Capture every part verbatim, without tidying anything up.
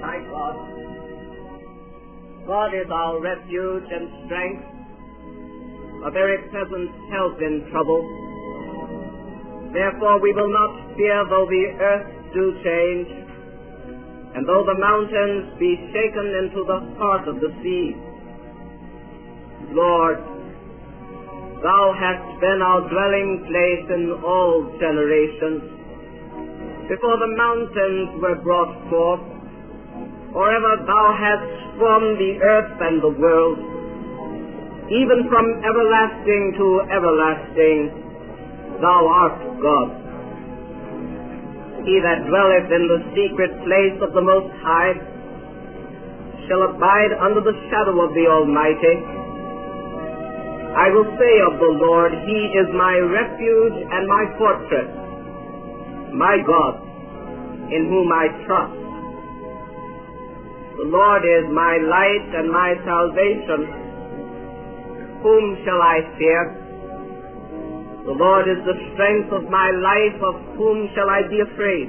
my God. God is our refuge and strength, a very present help in trouble. Therefore we will not fear though the earth do change, and though the mountains be shaken into the heart of the sea. Lord, thou hast been our dwelling place in all generations. Before the mountains were brought forth, or ever thou hast formed the earth and the world, even from everlasting to everlasting, thou art God. He that dwelleth in the secret place of the Most High shall abide under the shadow of the Almighty. I will say of the Lord, He is my refuge and my fortress, my God, in whom I trust. The Lord is my light and my salvation. Whom shall I fear? The Lord is the strength of my life. Of whom shall I be afraid?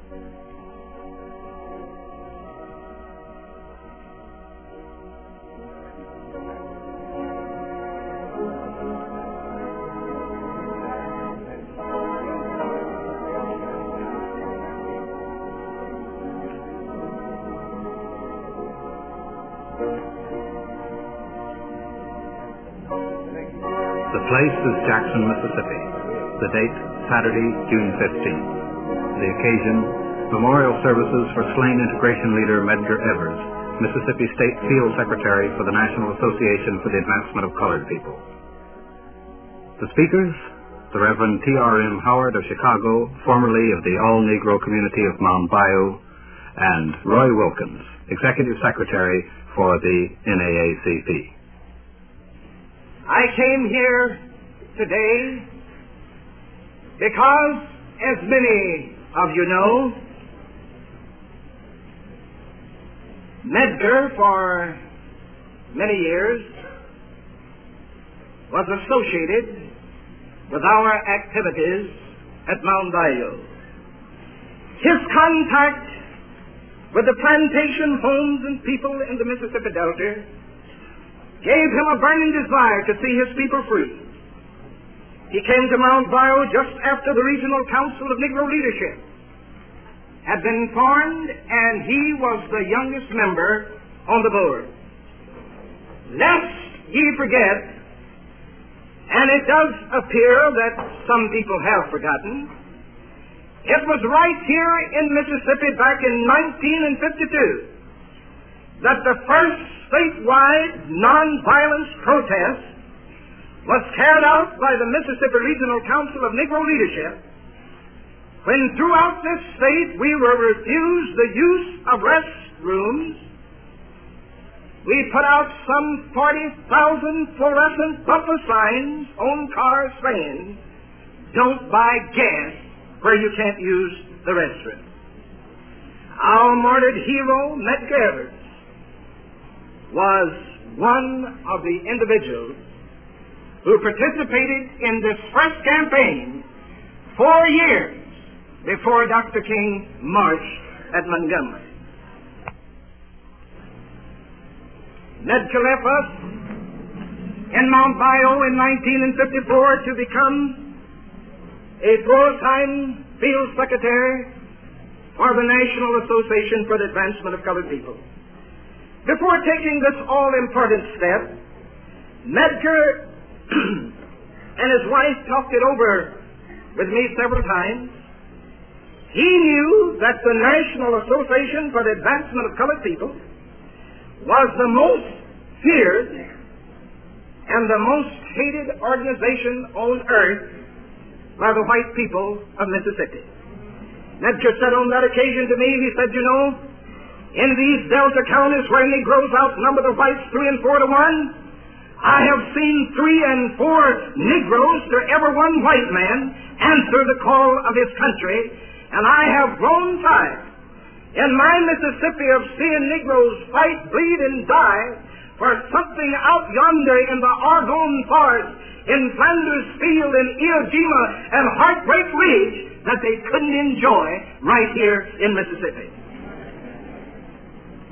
The place is Jackson, Mississippi. The date, Saturday, June fifteenth. The occasion, memorial services for slain integration leader Medgar Evers, Mississippi State Field Secretary for the National Association for the Advancement of Colored People. The speakers, the Reverend T R M Howard of Chicago, formerly of the All-Negro community of Mound Bayou, and Roy Wilkins, Executive Secretary for the N double A C P. I came here today because, as many of you know, Medgar for many years was associated with our activities at Mound Bayou. His contact with the plantation homes and people in the Mississippi Delta gave him a burning desire to see his people free. He came to Mound Bayou just after the Regional Council of Negro Leadership had been formed, and he was the youngest member on the board. Lest ye forget, and it does appear that some people have forgotten, it was right here in Mississippi back in nineteen fifty-two that the first statewide nonviolence protest was carried out by the Mississippi Regional Council of Negro Leadership, when throughout this state we were refused the use of restrooms. We put out some forty thousand fluorescent bumper signs on cars saying, "Don't buy gas where you can't use the restroom." Our martyred hero, Medgar Evers, was one of the individuals who participated in this first campaign four years before Doctor King marched at Montgomery. Medgar left us in Mound Bayou in nineteen fifty-four to become a full-time field secretary for the National Association for the Advancement of Colored People. Before taking this all-important step, Medgar and his wife talked it over with me several times. He knew that the National Association for the Advancement of Colored People was the most feared and the most hated organization on earth by the white people of Mississippi. Medgar said on that occasion to me, he said, "You know, in these Delta counties where Negroes outnumber the whites three and four to one, I have seen three and four Negroes to every one white man answer the call of his country, and I have grown tired in my Mississippi of seeing Negroes fight, bleed, and die for something out yonder in the Argonne Forest, in Flanders Field, in Iwo Jima, and Heartbreak Ridge that they couldn't enjoy right here in Mississippi."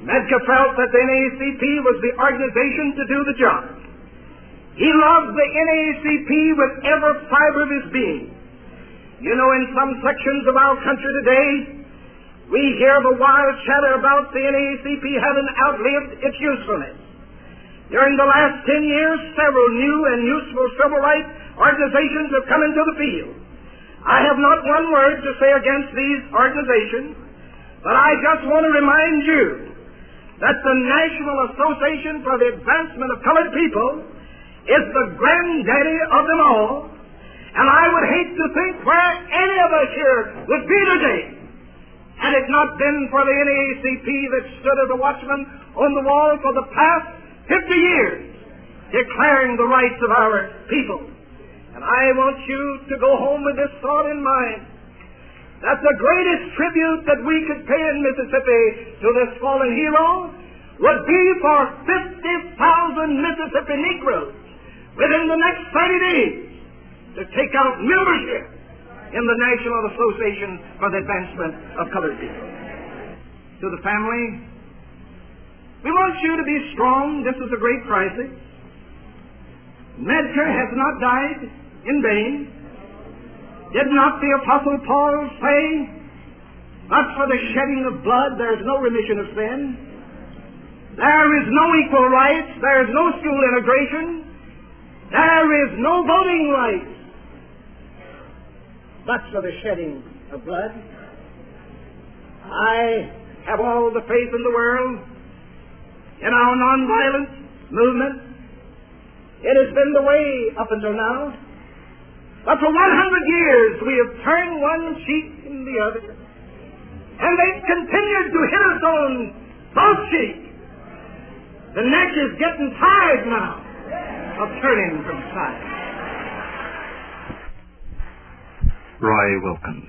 Medgar felt that the N double A C P was the organization to do the job. He loved the N double A C P with every fiber of his being. You know, in some sections of our country today, we hear the wild chatter about the N double A C P having outlived its usefulness. During the last ten years, several new and useful civil rights organizations have come into the field. I have not one word to say against these organizations, but I just want to remind you that the National Association for the Advancement of Colored People is the granddaddy of them all, and I would hate to think where any of us here would be today had it not been for the N double A C P that stood as a watchman on the wall for the past fifty years, declaring the rights of our people. And I want you to go home with this thought in mind, that the greatest tribute that we could pay in Mississippi to this fallen hero would be for fifty thousand Mississippi Negroes within the next thirty days to take out membership in the National Association for the Advancement of Colored People. To the family, we want you to be strong. This is a great crisis. Medgar has not died in vain. Did not the Apostle Paul say, "But for the shedding of blood, there is no remission of sin. There is no equal rights. There is no school integration. There is no voting rights. But for the shedding of blood." I have all the faith in the world in our nonviolent movement. It has been the way up until now. But for one hundred years we have turned one cheek and the other, and they've continued to hit us on both cheeks. The neck is getting tired now of turning from side. Roy Wilkins.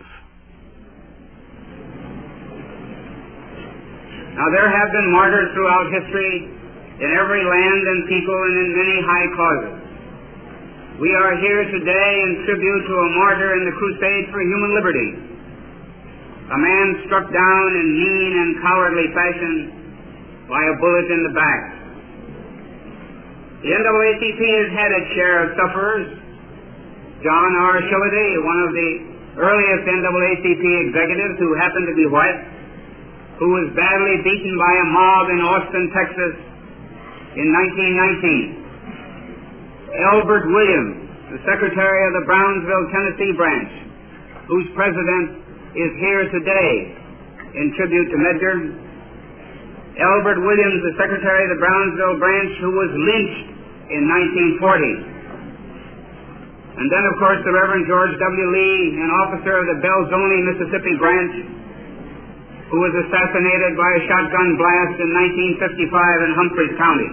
Now, there have been martyrs throughout history in every land and people and in many high causes. We are here today in tribute to a martyr in the crusade for human liberty, a man struck down in mean and cowardly fashion by a bullet in the back. The N double A C P has had its share of sufferers. John R. Shillity, one of the earliest N double A C P executives who happened to be white, who was badly beaten by a mob in Austin, Texas in nineteen nineteen. Elbert Williams, the secretary of the Brownsville, Tennessee branch, whose president is here today in tribute to Medgar. Elbert Williams, the secretary of the Brownsville branch, who was lynched in nineteen forty. And then, of course, the Reverend George W. Lee, an officer of the Belzoni, Mississippi branch, who was assassinated by a shotgun blast in nineteen fifty-five in Humphreys County.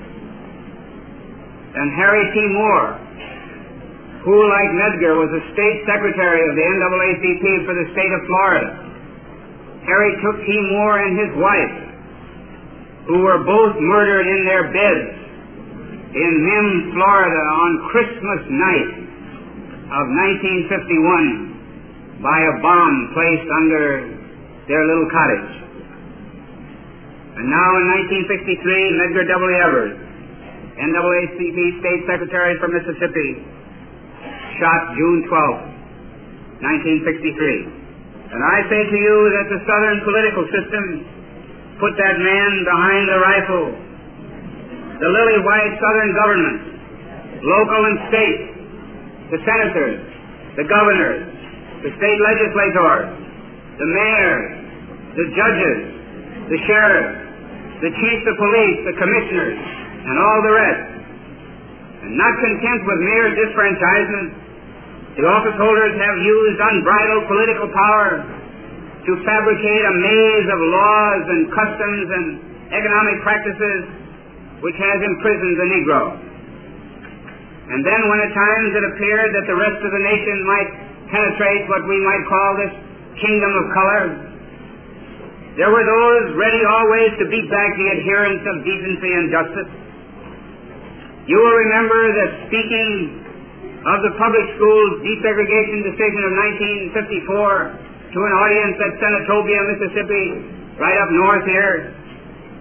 And Harry T. Moore, who, like Medgar, was a state secretary of the N double A C P for the state of Florida. Harry Took T. Moore and his wife, who were both murdered in their beds in Mims, Florida on Christmas night of nineteen fifty-one by a bomb placed under their little cottage. And now in nineteen sixty-three, Medgar W. Evers, N double A C P State Secretary for Mississippi, shot June twelfth, nineteen sixty-three. And I say to you that the Southern political system put that man behind the rifle. The lily-white Southern government, local and state, the senators, the governors, the state legislators, the mayors, the judges, the sheriffs, the chiefs of police, the commissioners, and all the rest. And not content with mere disfranchisement, the office holders have used unbridled political power to fabricate a maze of laws and customs and economic practices which has imprisoned the Negro. And then when at times it appeared that the rest of the nation might penetrate what we might call this kingdom of color, there were those ready always to beat back the adherents of decency and justice. You will remember that speaking of the public schools desegregation decision of nineteen fifty-four to an audience at Senatobia, Mississippi, right up north here,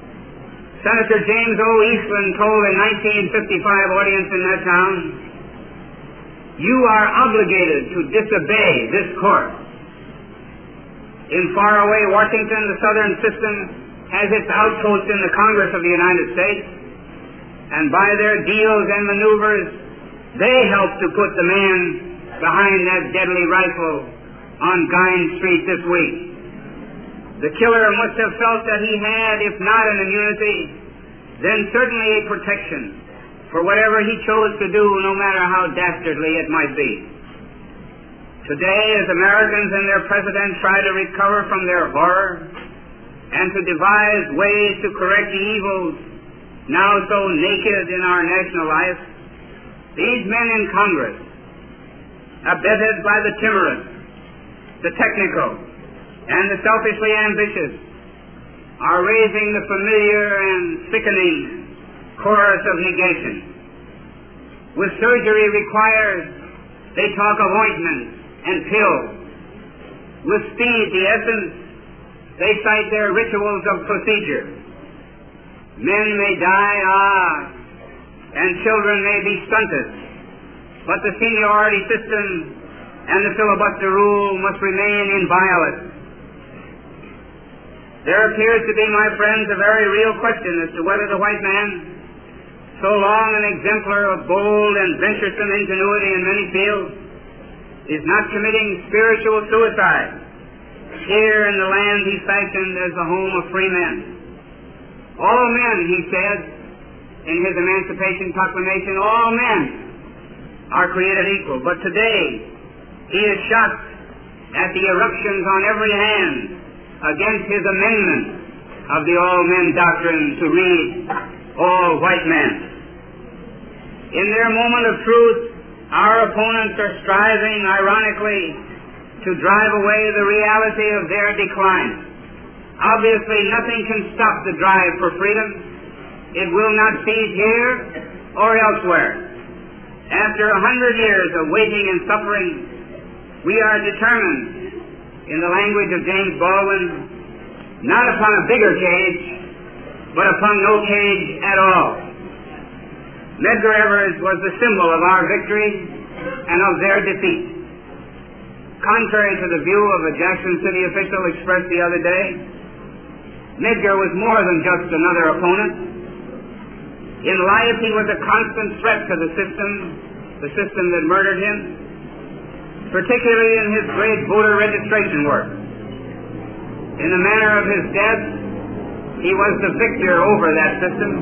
Senator James O. Eastland told a nineteen fifty-five audience in that town, "You are obligated to disobey this court." In faraway Washington, the Southern system has its outpost in the Congress of the United States, and by their deals and maneuvers, they helped to put the man behind that deadly rifle on Guine Street this week. The killer must have felt that he had, if not an immunity, then certainly a protection for whatever he chose to do, no matter how dastardly it might be. Today, as Americans and their president try to recover from their horror and to devise ways to correct the evils now so naked in our national life, these men in Congress, abetted by the timorous, the technical, and the selfishly ambitious, are raising the familiar and sickening chorus of negation. With surgery required, they talk of ointments and pills. With speed, the essence, they cite their rituals of procedure. Men may die, ah, and children may be stunted, but the seniority system and the filibuster rule must remain inviolate. There appears to be, my friends, a very real question as to whether the white man, so long an exemplar of bold and venturesome ingenuity in many fields, is not committing spiritual suicide here in the land he fashioned as the home of free men. All men, he said in his Emancipation Proclamation, all men are created equal. But today, he is shocked at the eruptions on every hand against his amendment of the all-men doctrine to read all white men. In their moment of truth, our opponents are striving, ironically, to drive away the reality of their decline. Obviously, nothing can stop the drive for freedom. It will not cease here or elsewhere. After a hundred years of waiting and suffering, we are determined, in the language of James Baldwin, not upon a bigger cage, but upon no cage at all. Medgar Evers was the symbol of our victory and of their defeat. Contrary to the view of a Jackson City official expressed the other day, Medgar was more than just another opponent. In life, he was a constant threat to the system, the system that murdered him, particularly in his great voter registration work. In the manner of his death, he was the victor over that system.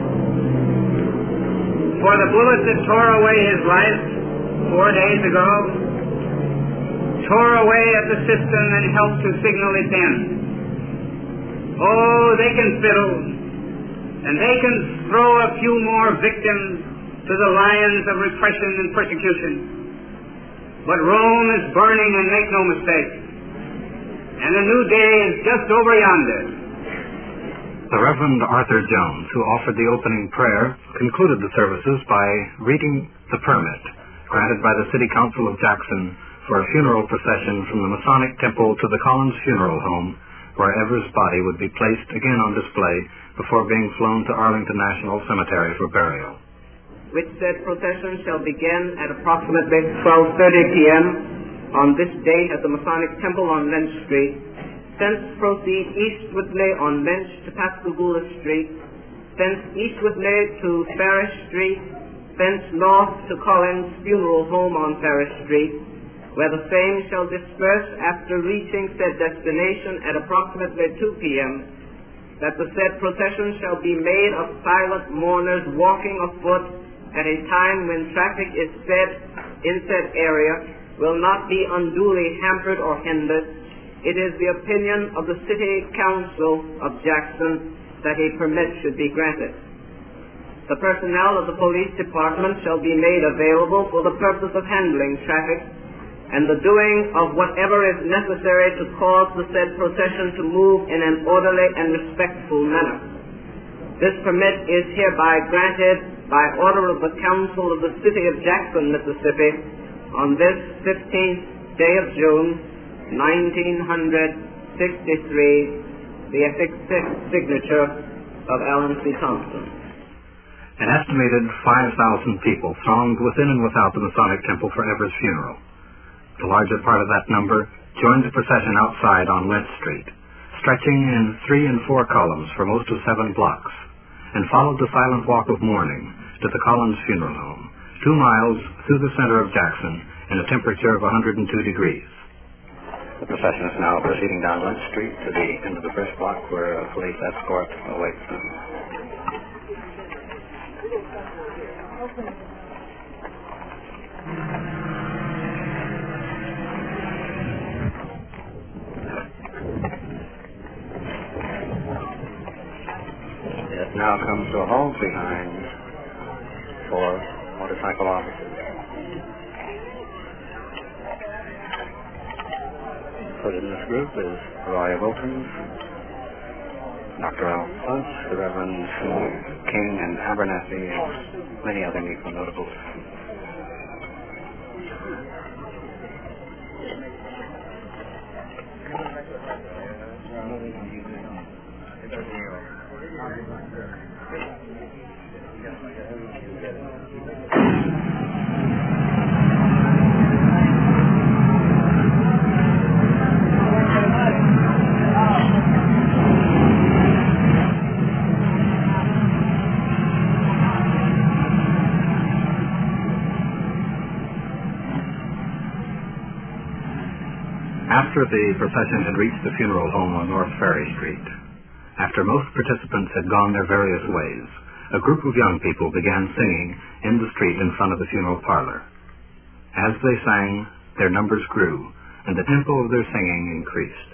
For the bullet that tore away his life four days ago tore away at the system and helped to signal its end. Oh, they can fiddle, and they can throw a few more victims to the lions of repression and persecution. But Rome is burning, and make no mistake, and a new day is just over yonder. The Reverend Arthur Jones, who offered the opening prayer, concluded the services by reading the permit granted by the City Council of Jackson for a funeral procession from the Masonic Temple to the Collins Funeral Home, where Evers' body would be placed again on display before being flown to Arlington National Cemetery for burial. Which said procession shall begin at approximately twelve thirty p.m. on this date at the Masonic Temple on Lynch Street. Thence proceed eastwardly on Lynch to Pascagoula Street, thence eastwardly to Farish Street, thence north to Collins Funeral Home on Farish Street, where the same shall disperse after reaching said destination at approximately two p.m., that the said procession shall be made of silent mourners walking afoot at a time when traffic is said in said area will not be unduly hampered or hindered. It is the opinion of the City Council of Jackson that a permit should be granted. The personnel of the police department shall be made available for the purpose of handling traffic and the doing of whatever is necessary to cause the said procession to move in an orderly and respectful manner. This permit is hereby granted by order of the Council of the City of Jackson, Mississippi, on this fifteenth day of June, nineteen sixty-three, the affixed signature, of Allen C. Thompson. An estimated five thousand people thronged within and without the Masonic Temple for Evers' funeral. The larger part of that number joined the procession outside on Lent Street, stretching in three and four columns for most of seven blocks, and followed the silent walk of mourning to the Collins Funeral Home, two miles through the center of Jackson in a temperature of one hundred two degrees. The procession is now proceeding down Lent Street to the end of the first block where a police escort awaits them. It now comes to a halt behind four motorcycle officers. Included in this group is Roy Wilkins, Doctor Al Fuss, the Reverends King and Abernathy, and many other Negro notables. After the procession had reached the funeral home on North Ferry Street, after most participants had gone their various ways, a group of young people began singing in the street in front of the funeral parlor. As they sang, their numbers grew, and the tempo of their singing increased.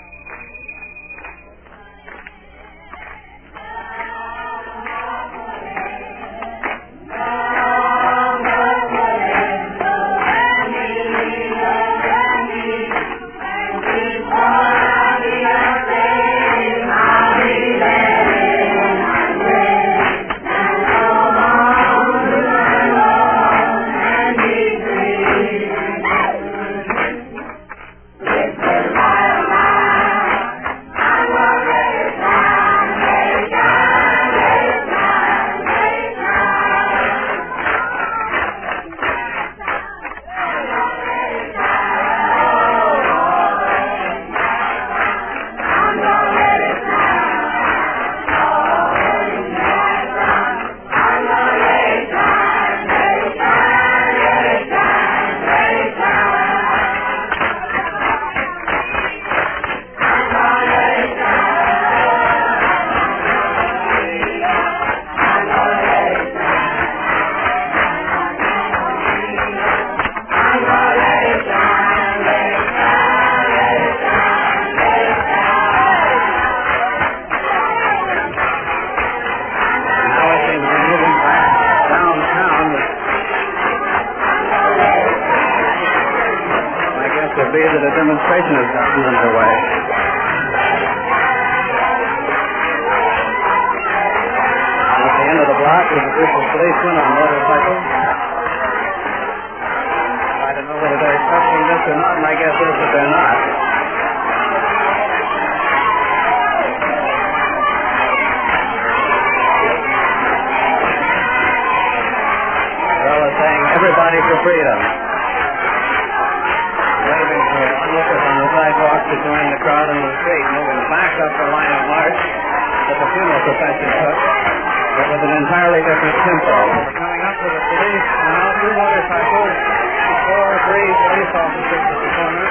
Demonstration has gotten underway. At the end of the block is a group of policemen on motorcycles. I don't know whether they're expecting this or not, and I guess is that they're not. Well, they're saying everybody for freedom. Onlookers on the sidewalk to join the crowd in the street, moving back up the line of march that the funeral procession took, but with an entirely different tempo. We're coming up with the police now, two motorcycles, four or three police officers at the corner.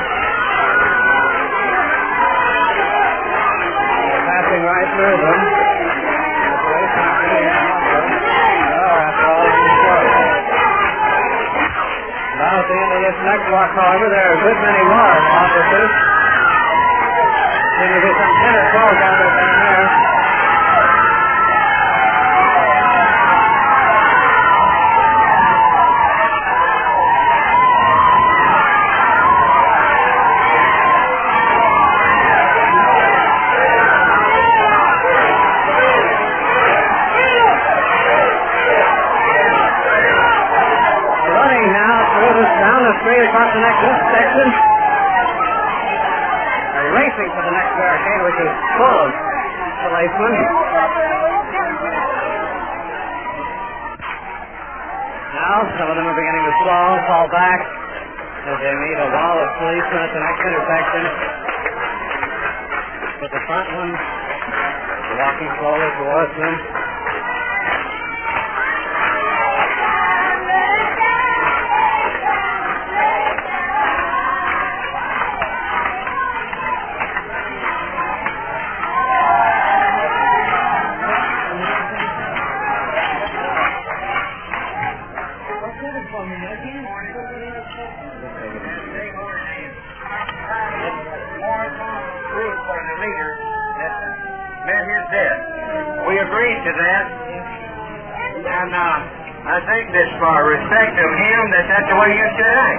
They're passing right through them. The police aren't really enough of them. Oh, after all, it's close. Now at the end of this next block, however, there are a good many more officers. Seem to be some ten or twelve gathered down there. Across the next section. They're racing for the next barricade, which is full of policemen. Now, some of them are beginning to slow, fall back as they meet a wall of policemen at the next intersection. But the front ones are walking slowly towards them. We agreed to that, and uh, I think that for respect of him, that that's the way you should act.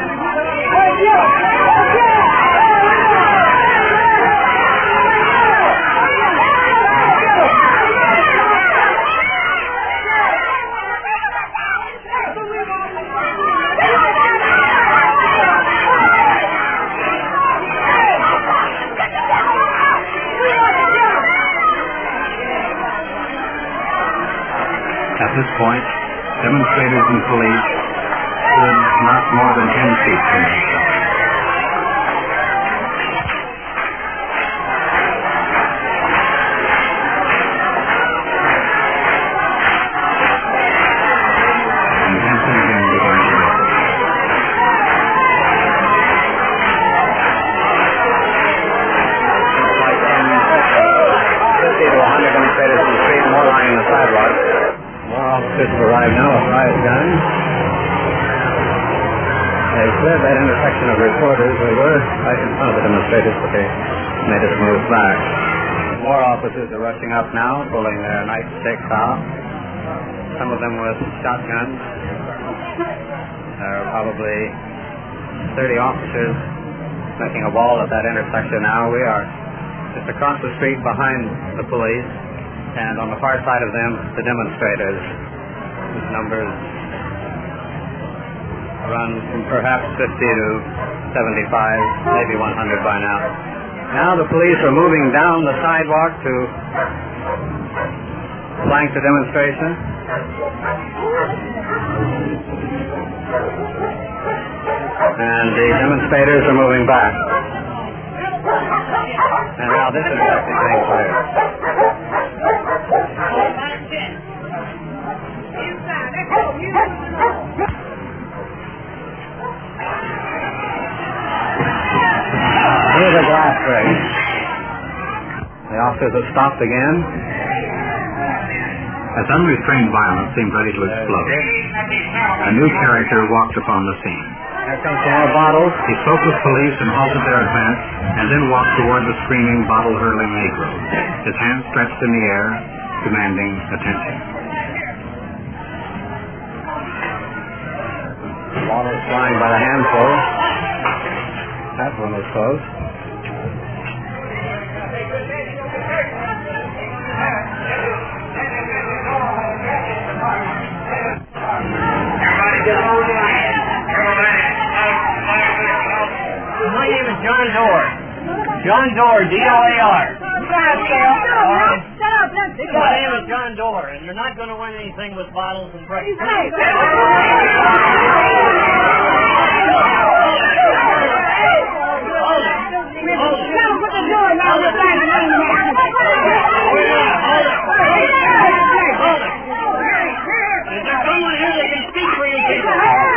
At this point, demonstrators and police stood not more than ten feet from each other. And Hanson again began to whistle. Like some fifty to one hundred demonstrators in the street, more lying on the sidewalk. More officers have arrived now with riot guns. They cleared that intersection of reporters. We were right in front of the demonstrators, but they made us move back. More officers are rushing up now, pulling their nightsticks out. Some of them with shotguns. There are probably thirty officers making a wall at that intersection now. We are just across the street behind the police. And on the far side of them, the demonstrators, whose numbers run from perhaps fifty to seventy-five, maybe one hundred by now. Now the police are moving down the sidewalk to flank the demonstration. And the demonstrators are moving back. And now this is actually being cleared. Here's a glass break. The officers have stopped again. As unrestrained violence seemed ready to explode, a new character walked upon the scene. Here comes some more bottles. He spoke with police and halted their advance, and then walked toward the screaming, bottle-hurling Negroes, his hands stretched in the air, demanding attention. Bottles flying by the handful. That one was close. My name is John Doerr. John Doerr, D O A R. My name is John Doerr, and you're not going to win anything with bottles and bricks. Is there someone here that can speak for you people?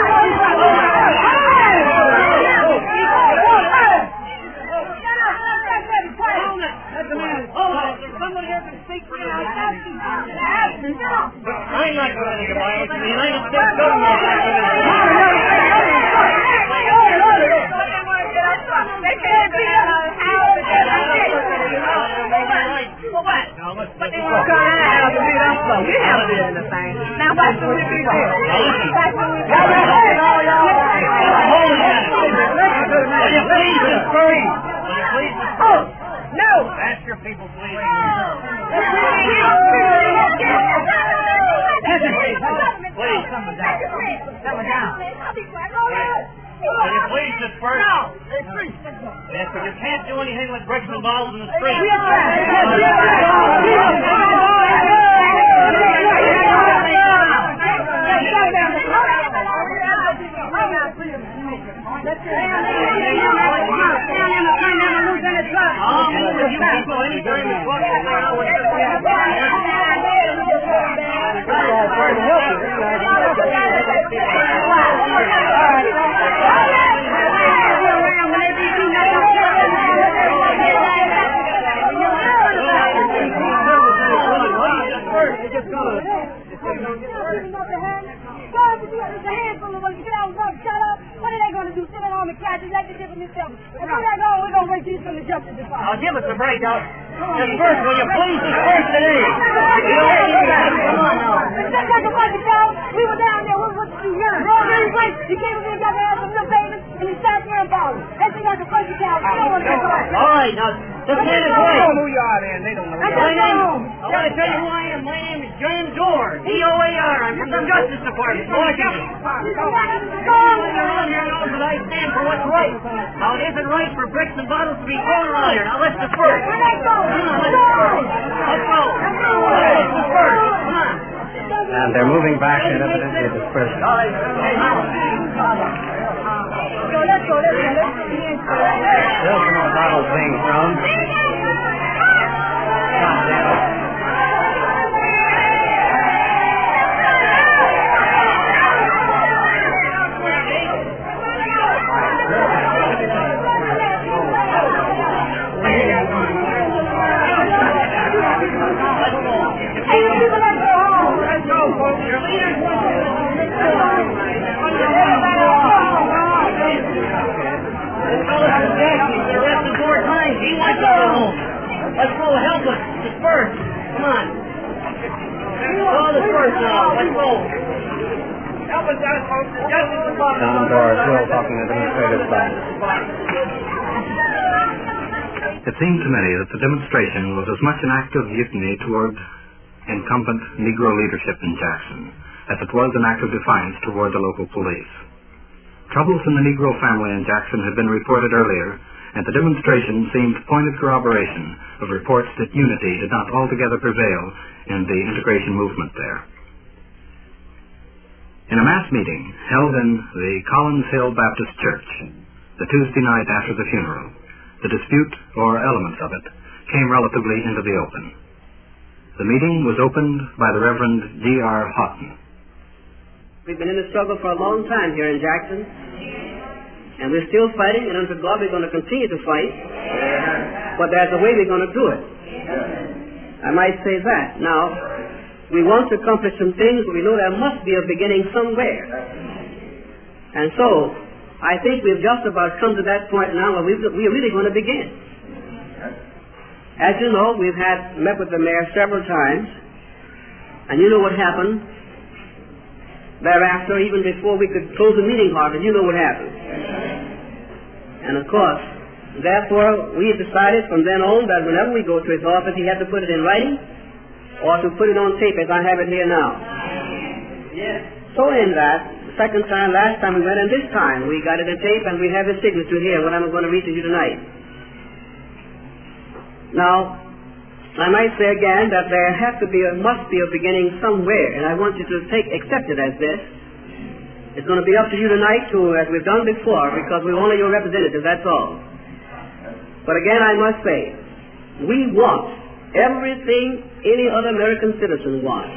I'm not going to take a violence. The United States government is But they were going to have to beat us slow. You haven't been in the thing. Now, what's the big deal? That's what we got. Will you please hurry? Will you please? Oh, no. Ask your people, please. Please, come down. Come down. Will you please disperse? No. Yes, but you can't do anything with bricks and bottles in the street. We are. Now, give us a break out. Disperse, will you please disperse today? Come on now. Just like a bunch of cows, we were down there. What was he here? We're all very right. He came over here, got to have some little babies, and he sat there and bowed. That's like a bunch of cows. No one can go out. All right, now, just man is right. who you are, then. They don't know. I My got name, home. I want to tell you who I am. My name is James Dorr, D O A R. I'm from the Justice Department, Washington. Everyone around here knows that I stand for what's right. Now, it isn't right for bricks and bottles to be thrown around here. Now, let's disperse. Where'd they go? Come on, let's disperse. Let's go. Let's disperse. Come on. And they're moving back and evidently dispersing. Go, let's go, let's go. Let's see in. Still some more bottles being thrown. Let's go, help us. Disperse. Come on. All disperse now. Let's go. Help us out, folks. The Justice Department. John Dorr still talking to demonstrators back. It seemed to many that the demonstration was as much an act of mutiny toward incumbent Negro leadership in Jackson as it was an act of defiance toward the local police. Troubles in the Negro family in Jackson had been reported earlier, and the demonstration seemed pointed corroboration of reports that unity did not altogether prevail in the integration movement there. In a mass meeting held in the Collins Hill Baptist Church, the Tuesday night after the funeral, the dispute, or elements of it, came relatively into the open. The meeting was opened by the Reverend G R Houghton. We've been in a struggle for a long time here in Jackson, and we're still fighting, and unto God we're going to continue to fight, but there's a way we're going to do it. I might say that. Now, we want to accomplish some things, but we know there must be a beginning somewhere. And so, I think we've just about come to that point now where we've, we're really going to begin. As you know, we've had met with the mayor several times, and you know what happened thereafter, even before we could close the meeting hardly, you know what happened. And of course, therefore, we decided from then on that whenever we go to his office, he had to put it in writing or to put it on tape as I have it here now. Yes. So in that, the second time, last time we went, and this time we got it in tape and we have his signature here, what I'm going to read to you tonight. Now, I might say again that there has to be a, must be a beginning somewhere, and I want you to take, accept it as this. It's going to be up to you tonight to, as we've done before, because we're only your representatives, that's all. But again, I must say, we want everything any other American citizen wants.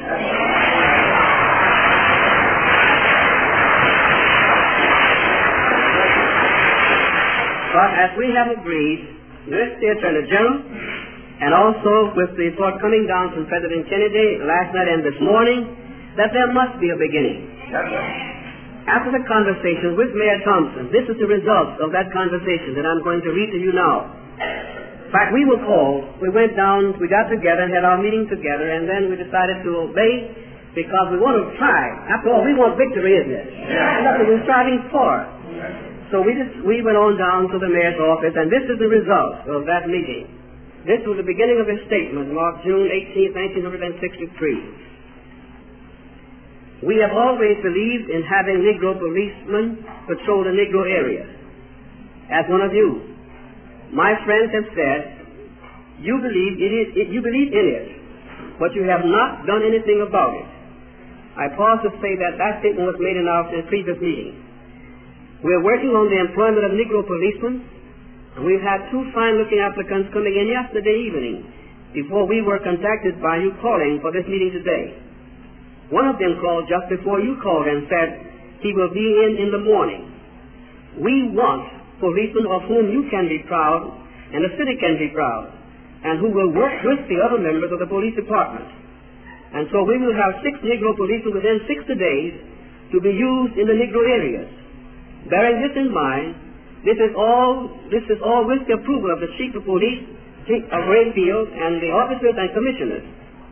But as we have agreed with the Attorney General, and also with the report coming down from President Kennedy last night and this morning, that there must be a beginning. After the conversation with Mayor Thompson, this is the result of that conversation that I'm going to read to you now. In fact, we were called, we went down, we got together and had our meeting together, and then we decided to obey because we want to try. After all, we want victory, isn't it? And that's what we're striving for. So we just, we went on down to the mayor's office, and this is the result of that meeting. This was the beginning of his statement, marked June eighteenth, nineteen sixty-three. We have always believed in having Negro policemen patrol the Negro area. As one of you, my friends have said, you believe, it is, it, you believe in it, but you have not done anything about it. I pause to say that that statement was made in our previous meeting. We are working on the employment of Negro policemen, And we've had two fine-looking applicants coming in yesterday evening before we were contacted by you calling for this meeting today. One of them called just before you called and said he will be in in the morning. We want policemen of whom you can be proud and the city can be proud, and who will work with the other members of the police department. And so we will have six Negro policemen within sixty days to be used in the Negro areas. Bearing this in mind, this is all this is all with the approval of the Chief of Police of Rayfield and the officers and commissioners.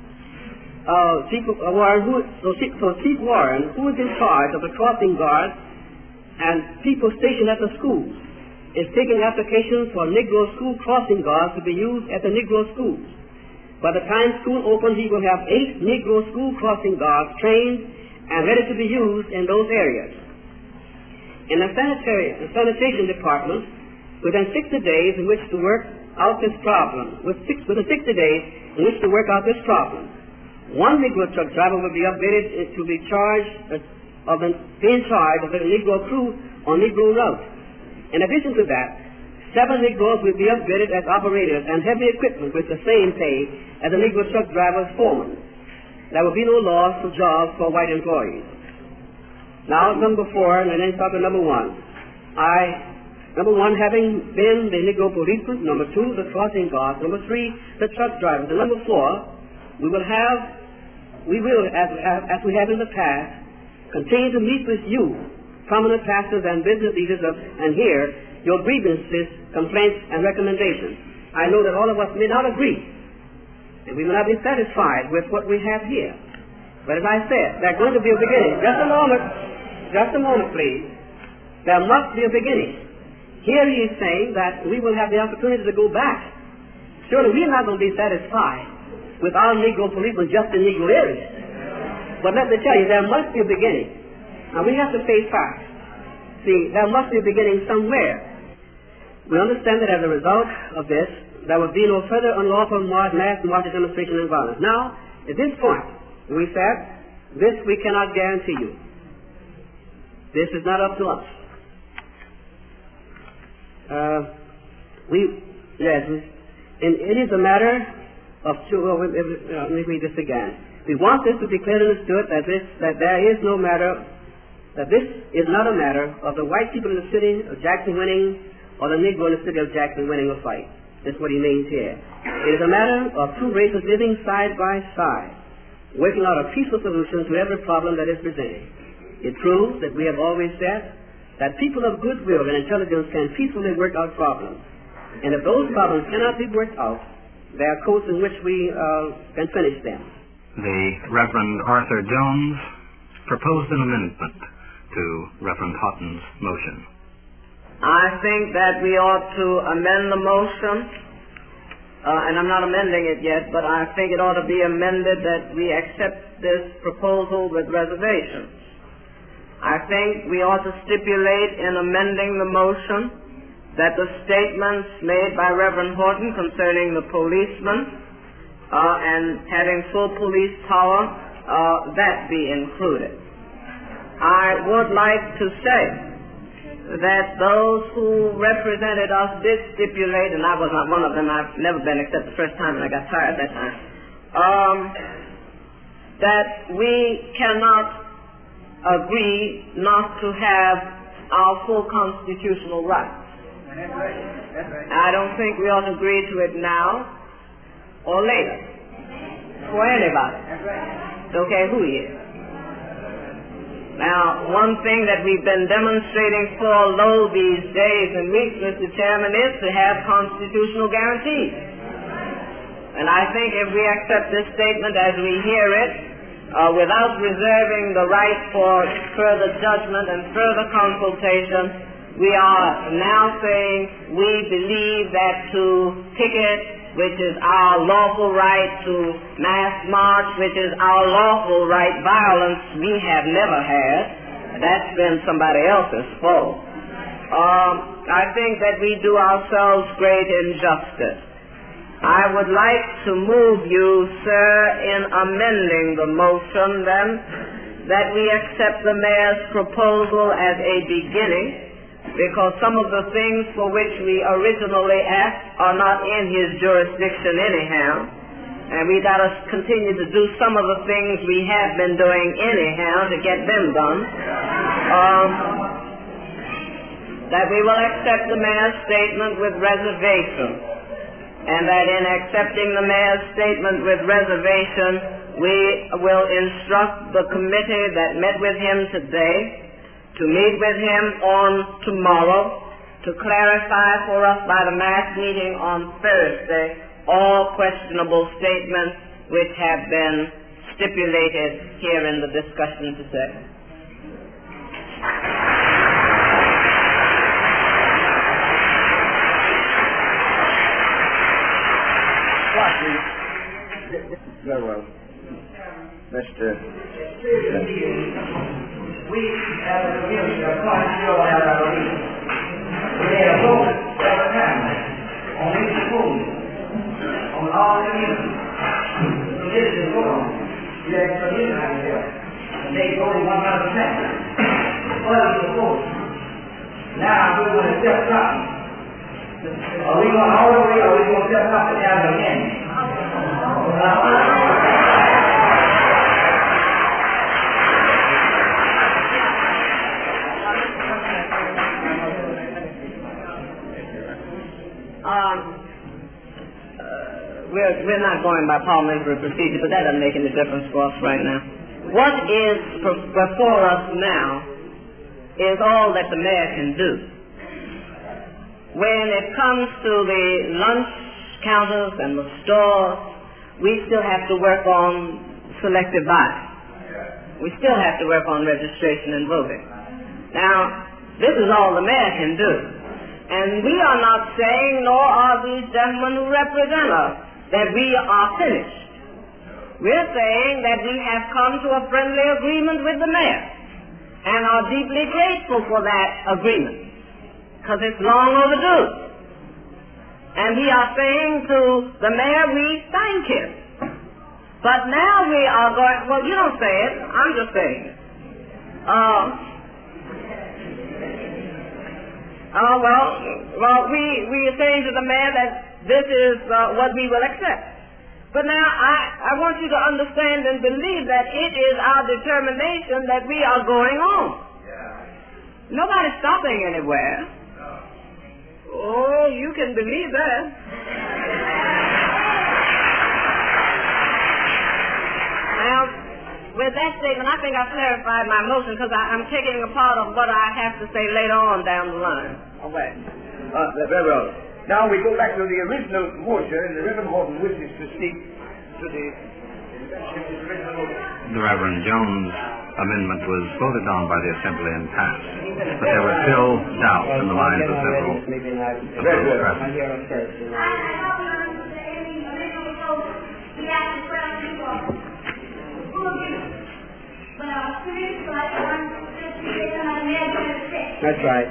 Uh, Chief uh, Warren, who, so, Chief, so Chief Warren, who is in charge of the crossing guards and people stationed at the schools, is taking applications for Negro school crossing guards to be used at the Negro schools. By the time school opens, he will have eight Negro school crossing guards trained and ready to be used in those areas. In the, sanitary, the sanitation department, within sixty days in which to work out this problem, with six, within sixty days in which to work out this problem, one Negro truck driver will be updated to be charged of an, in charge of the Negro crew on Negro routes. In addition to that, seven Negroes will be upgraded as operators and heavy equipment with the same pay as the Negro truck driver's foreman. There will be no loss of jobs for white employees. Now, number four, and then start with number one. I, number one, having been the Negro policeman. Number two, the crossing guards. Number three, the truck drivers. And number four, we will have, we will, as, as, as we have in the past, continue to meet with you, prominent pastors and business leaders, of, and hear your grievances, complaints, and recommendations. I know that all of us may not agree, and we may not be satisfied with what we have here. But as I said, there's going to be a beginning. Just a moment. Just a moment, please. There must be a beginning. Here he is saying that we will have the opportunity to go back. Surely we are not going to be satisfied with our Negro policemen just in Negro areas. But let me tell you, there must be a beginning. Now we have to face facts. See, there must be a beginning somewhere. We understand that as a result of this, there will be no further unlawful march, mass marches, demonstration, and violence. Now, at this point, we said, this we cannot guarantee you. This is not up to us. Uh, we, yes, and it is a matter of, uh, let me read this again. We want this to be clearly understood that this, that there is no matter, that this is not a matter of the white people in the city of Jackson winning or the Negro in the city of Jackson winning a fight. That's what he means here. It is a matter of two races living side by side, working out a peaceful solution to every problem that is presented. It proves that we have always said that people of goodwill and intelligence can peacefully work out problems. And if those problems cannot be worked out, there are codes in which we uh, can finish them. The Reverend Arthur Jones proposed an amendment to Reverend Houghton's motion. I think that we ought to amend the motion, uh, and I'm not amending it yet, but I think it ought to be amended that we accept this proposal with reservations. I think we ought to stipulate in amending the motion that the statements made by Reverend Horton concerning the policemen uh, and having full police power, uh, that be included. I would like to say that those who represented us did stipulate, and I was not one of them, I've never been except the first time and I got tired that time, um, that we cannot agree not to have our full constitutional rights. That's right. That's right. I don't think we ought to agree to it now or later for anybody. That's right. It's okay who he is. Now, one thing that we've been demonstrating for low these days and weeks, Mister Chairman, is to have constitutional guarantees. And I think if we accept this statement as we hear it, uh, without reserving the right for further judgment and further consultation, we are now saying we believe that to picket, which is our lawful right, to mass march, which is our lawful right, violence we have never had. That's been somebody else's fault. Um, I think that we do ourselves great injustice. I would like to move you, sir, in amending the motion then, that we accept the mayor's proposal as a beginning, because some of the things for which we originally asked are not in his jurisdiction anyhow, and we got to continue to do some of the things we have been doing anyhow to get them done. Um, that we will accept the mayor's statement with reservation, and that in accepting the mayor's statement with reservation, we will instruct the committee that met with him today to meet with him on tomorrow to clarify for us by the mass meeting on Thursday all questionable statements which have been stipulated here in the discussion today. Very well. Mister We, as a community, are quite sure as our leader. We have voted several times on these schools, on all communities. So this is going on. You have some unity here. And they voted one hundred percent. What is the vote? Now we're going to step up. Are we going all the way, or are we going to step up and down again? Um, uh, we're, we're not going by parliamentary procedure, but that doesn't make any difference for us right now. What is before us now is all that the mayor can do. When it comes to the lunch counters and the stores, we still have to work on selective voting. We still have to work on registration and voting. Now, this is all the mayor can do. And we are not saying, nor are these gentlemen who represent us, that we are finished. We're saying that we have come to a friendly agreement with the mayor and are deeply grateful for that agreement, because it's long overdue. And we are saying to the mayor, we thank him. But now we are going, well, you don't say it, I'm just saying it. Uh, uh, well, well, we, we are saying to the mayor that this is uh, what we will accept. But now I, I want you to understand and believe that it is our determination that we are going on. Nobody's stopping anywhere. Oh, you can believe that. Now, with that statement, I think I've clarified my motion, because I'm taking a part of what I have to say later on down the line. Okay. Uh, very well. Now we go back to the original motion, and the Reverend Horton wishes to speak to the original motion. The Reverend Jones' amendment was voted on by the Assembly and passed, but there were still doubts in the minds of several of those present. That's right.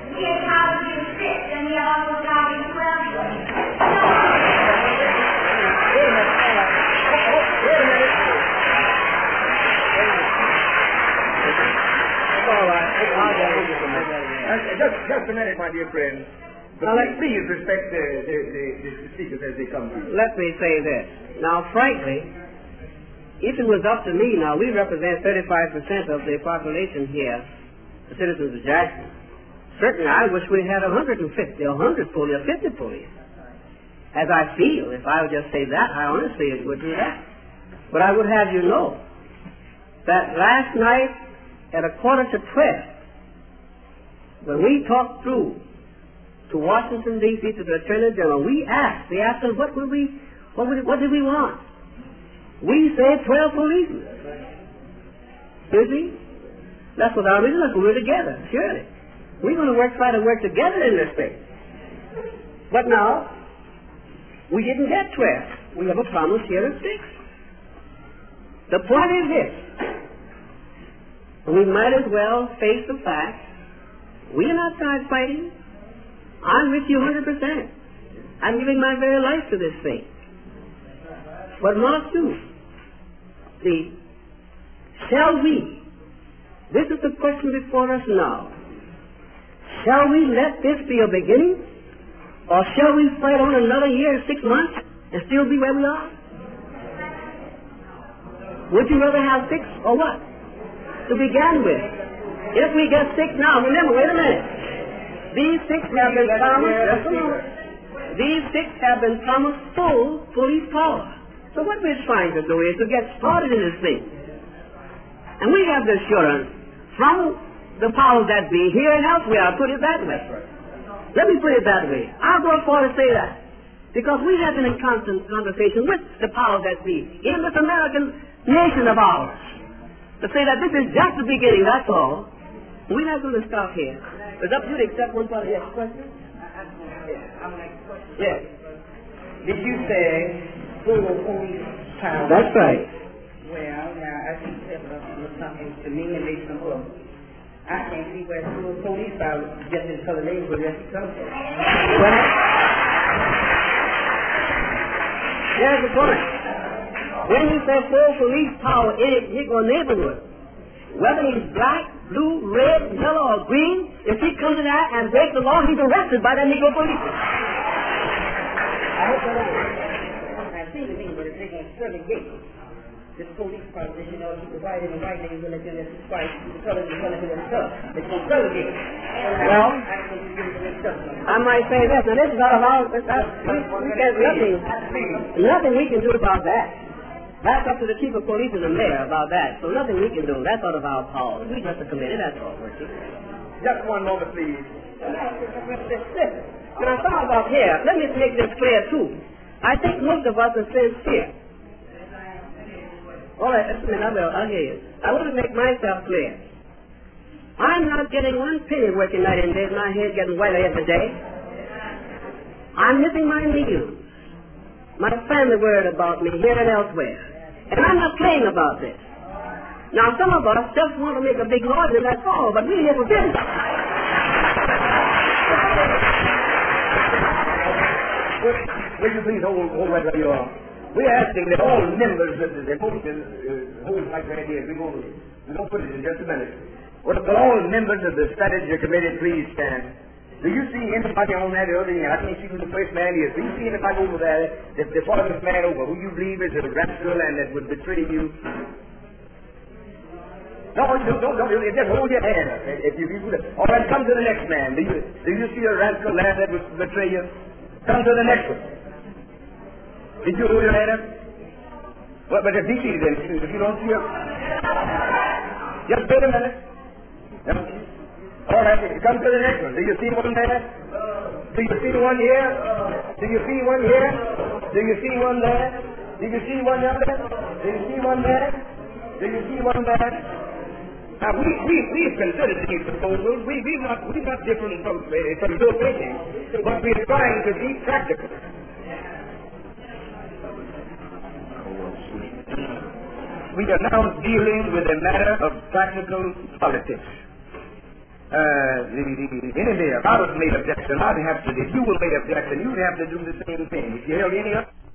Just, just a minute, my dear friend. But please, please respect the, the, the, the speakers as they come through. Let me say this. Now, frankly, if it was up to me, now we represent thirty-five percent of the population here, the citizens of Jackson. Certainly, I wish we had one hundred fifty, one hundred police, or fifty police. As I feel, if I would just say that, I honestly would do that. But I would have you know that last night at a quarter to twelve, when we talked through to Washington, D C, to the Attorney General, we asked, we asked them, what would we, what, would, what did we want? We said twelve policemen. You see? That's what our reason is. We're together, surely. We're going to work, try to work together in this thing. But now, we didn't get twelve. We have a promise here of six. The point is this. We might as well face the fact we are not side fighting. I'm with you one hundred percent. I'm giving my very life to this thing. But must do. See, shall we, this is the question before us now, Shall we let this be a beginning? Or shall we fight on another year, six months, and still be where we are? Would you rather have six or what? To begin with. If we get six now, remember, wait a minute. These six have been promised, these six have been promised full police power. So what we're trying to do is to get started in this thing. And we have the assurance from the powers that be here and elsewhere. I'll put it that way. Let me put it that way. I'll go far to say that. Because we have been in constant conversation with the powers that be in this American nation of ours. To say that this is just the beginning, that's all. We're not going to stop here. It's up to you to accept one part of the question. Yes. Did you say full police power? That's right. Well, now, I think that was something to me and make some more. I can't see where full police power just in color name would just come from. Well, here's the point. When you say full police power in a Negro neighborhood, whether he's black, blue, red, yellow, or green, if he comes in there and breaks the law, he's arrested by the Negro police. I hope that I see the mean, but if they're going to certainly get this police proposition, you know, keep the white and the white names when they're doing this white, keep the colors and the colors in the color. They're going to relegate. Well, I might say this, and this is out of our, this, uh, we, we there's nothing, nothing we can do about that. That's up to the chief of police and the mayor about that. So nothing we can do. That's out of our power. We just a committee, that's all, Bertie. Just one moment, please. Now, some of us here, let me make this clear, too. I think most of us are sincere. All right, just a minute, I will, I'll hear you. I want to make myself clear. I'm not getting one penny working night and day. My head getting whiter every day. I'm missing my meals. My family worried about me here and elsewhere. And I'm not playing about this. Now, some of us just want to make a big noise and that's all, but we're here for business. Will you please hold, hold right where you are? We're asking that all members of the motion uh, hold right where it is. We're going to, we're going to put it in just a minute. Well, if all members of the strategy committee please stand. Do you see anybody on that other end? I can't see who the first man is. Do you see anybody over there that, that followed this man over, who you believe is a rascal and that would betray you? No, don't, don't, don't. Just hold your hand up. If you, if you, all right, come to the next man. Do you, do you see a rascal man that would betray you? Come to the next one. Did you hold your hand up? Well, but if he sees it, if you don't see him, just wait a minute. All right, come to the next one. Do you see one there? Do you see one here? Do you see one here? Do you see one there? Do you see one yonder? Do you see one there? Do you see one there? Now, we, we, we've considered these proposals. We, we're, not, we're not different from, uh, from your thinking, but we're trying to be practical. We are now dealing with a matter of practical politics. Uh, the, the enemy of ours made objection. I'd have to, if you will make objection, you'd have to do the same thing. If you held any up.